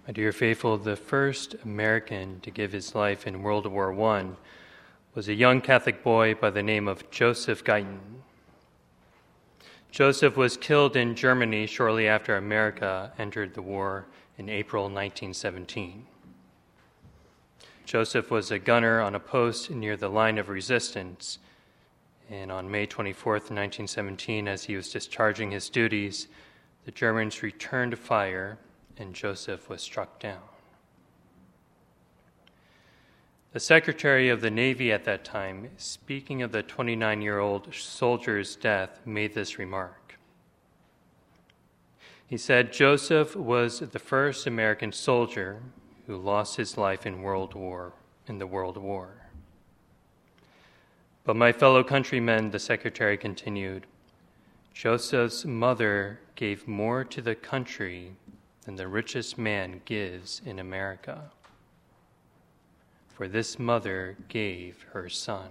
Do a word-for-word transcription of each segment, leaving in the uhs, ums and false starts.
My dear faithful, the first American to give his life in World War One was a young Catholic boy by the name of Joseph Guyton. Joseph was killed in Germany shortly after America entered the war in April nineteen seventeen. Joseph was a gunner on a post near the line of resistance, and on May twenty-fourth, nineteen seventeen, as he was discharging his duties, the Germans returned fire and Joseph was struck down. The Secretary of the Navy at that time, speaking of the twenty-nine-year-old soldier's death, made this remark. He said, "Joseph was the first American soldier who lost his life in World War, in the World War. But my fellow countrymen," the Secretary continued, "Joseph's mother gave more to the country than the richest man gives in America. For this mother gave her son."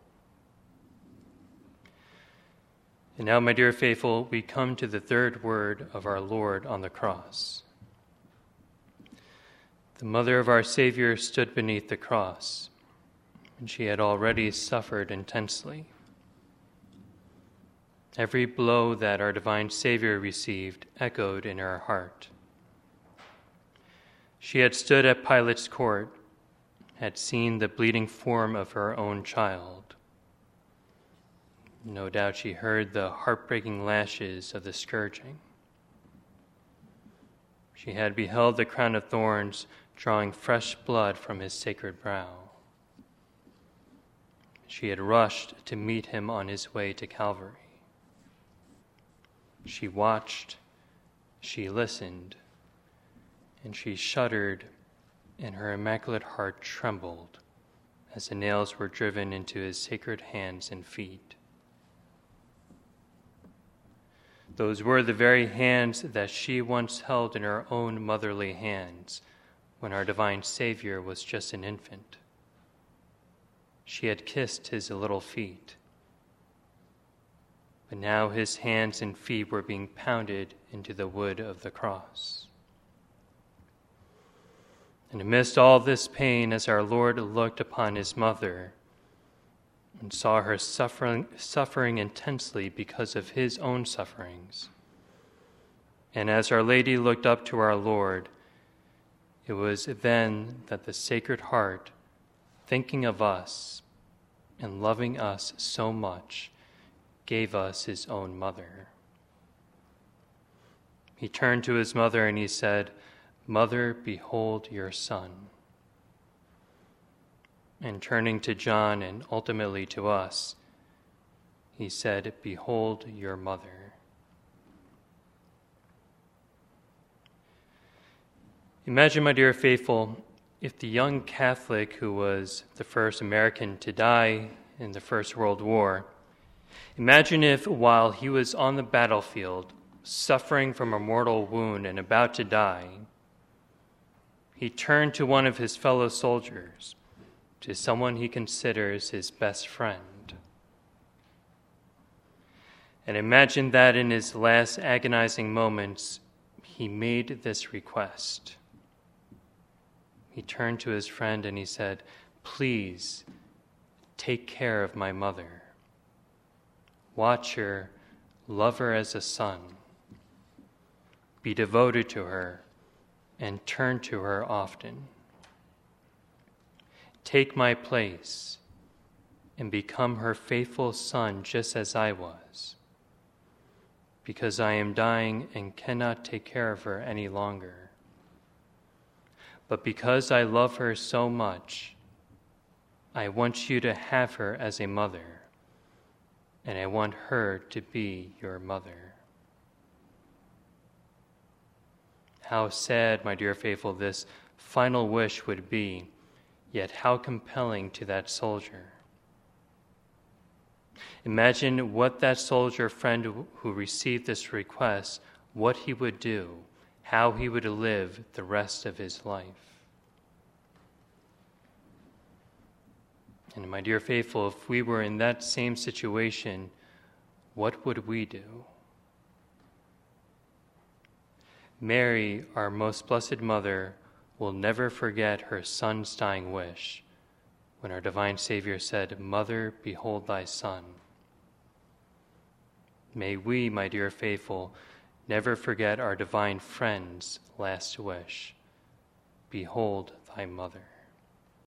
And now, my dear faithful, we come to the third word of our Lord on the cross. The mother of our Savior stood beneath the cross, and she had already suffered intensely. Every blow that our divine Savior received echoed in her heart. She had stood at Pilate's court, had seen the bleeding form of her own child. No doubt she heard the heartbreaking lashes of the scourging. She had beheld the crown of thorns drawing fresh blood from his sacred brow. She had rushed to meet him on his way to Calvary. She watched, she listened, and she shuddered, and her immaculate heart trembled as the nails were driven into his sacred hands and feet. Those were the very hands that she once held in her own motherly hands when our divine Savior was just an infant. She had kissed his little feet, but now his hands and feet were being pounded into the wood of the cross. And amidst all this pain, as our Lord looked upon his mother and saw her suffering, suffering intensely because of his own sufferings, and as Our Lady looked up to our Lord, it was then that the Sacred Heart, thinking of us and loving us so much, gave us his own mother. He turned to his mother and he said, "Mother, behold your son." And turning to John and ultimately to us, he said, "Behold your mother." Imagine, my dear faithful, if the young Catholic who was the first American to die in the First World War, imagine if while he was on the battlefield, suffering from a mortal wound and about to die, he turned to one of his fellow soldiers, to someone he considers his best friend. And imagine that in his last agonizing moments, he made this request. He turned to his friend and he said, "Please take care of my mother. Watch her, love her as a son. Be devoted to her, and turn to her often. Take my place and become her faithful son just as I was, because I am dying and cannot take care of her any longer. But because I love her so much, I want you to have her as a mother, and I want her to be your mother." How sad, my dear faithful, this final wish would be, yet how compelling to that soldier. Imagine what that soldier friend who received this request, what he would do, how he would live the rest of his life. And my dear faithful, if we were in that same situation, what would we do? Mary, our most blessed mother, will never forget her son's dying wish when our divine Savior said, "Mother, behold thy son." May we, my dear faithful, never forget our divine friend's last wish, "Behold thy mother."